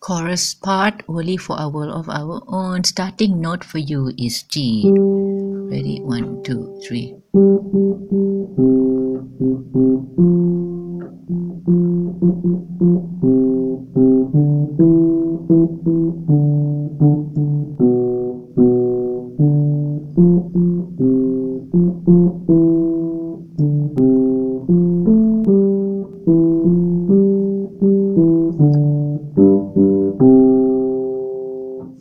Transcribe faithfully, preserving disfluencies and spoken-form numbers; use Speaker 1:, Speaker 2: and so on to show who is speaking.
Speaker 1: chorus part only for a world of our own. Starting note for you is G. Ready? One, two, three.